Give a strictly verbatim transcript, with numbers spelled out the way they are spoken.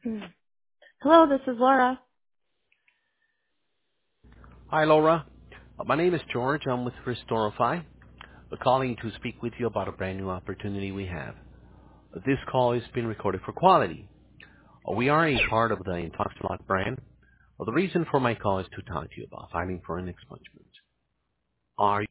Hmm. Hello, this is Laura. Hi, Laura. Uh, My name is George. I'm with Restorify. We're calling to speak with you about a brand new opportunity we have. Uh, This call is being recorded for quality. Uh, We are a part of the Intoxilot brand. Well, the reason for my call is to talk to you about filing for an expungement. Are